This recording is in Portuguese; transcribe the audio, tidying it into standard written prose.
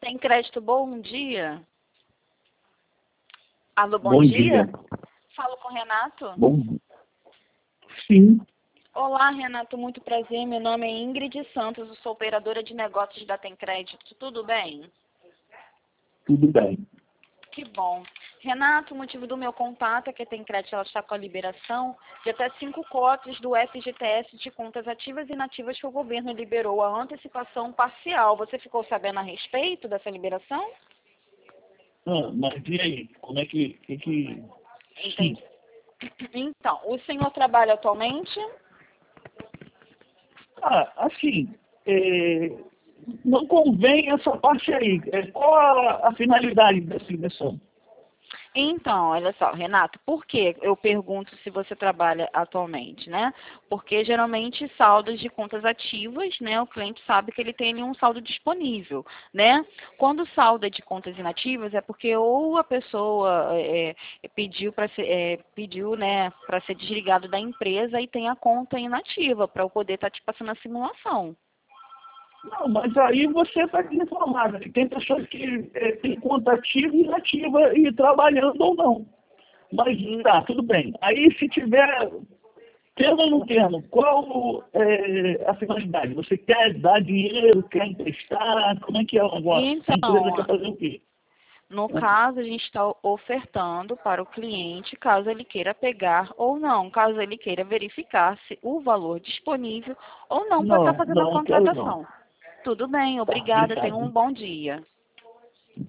Tem crédito, bom dia. Alô, bom Bom dia. dia. Falo com o Renato. Bom, sim, Olá, Renato, muito prazer. Meu nome é Ingrid Santos, eu sou operadora de negócios da Tem Crédito. Tudo bem? tudo bem. Que bom. Renato, o motivo do meu contato é que a Tem Crédito ela está com a liberação de até 5 cotas do FGTS de contas ativas e inativas que o governo liberou a antecipação parcial. Você ficou sabendo a respeito dessa liberação? Mas e aí? Como é que... Sim. Entendi. Então, o senhor trabalha atualmente? Assim, não convém essa parte aí. Qual a finalidade dessa inversão? Então, olha só, Renato, por que eu pergunto se você trabalha atualmente, né? Porque geralmente saldos de contas ativas, né? O cliente sabe que ele tem ali um saldo disponível, né? Quando o saldo é de contas inativas é porque ou a pessoa pediu para pediu, né, para ser desligado da empresa e tem a conta inativa para eu poder estar te passando a simulação. Não, mas aí você está desinformado. Tem pessoas que têm conta ativa e inativa e trabalhando ou não. Mas tá, tudo bem. Aí se tiver, tendo ou não tendo, qual é a finalidade? Você quer dar dinheiro, quer emprestar? Como é que é o negócio? A empresa quer Então, fazer o quê? no caso, a gente está ofertando para o cliente, caso ele queira pegar ou não, caso ele queira verificar se o valor disponível ou não para estar Não, fazendo a não quero não. contratação. Tudo bem, Tá, obrigada, tenha um obrigado. bom dia.